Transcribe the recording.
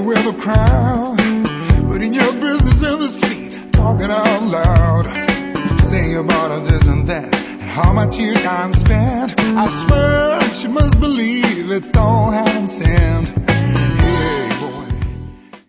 with a crowd, putting your business in the street, talking out loud, saying about this and that, and how much you can spend. I swear she must believe it's all heaven sent.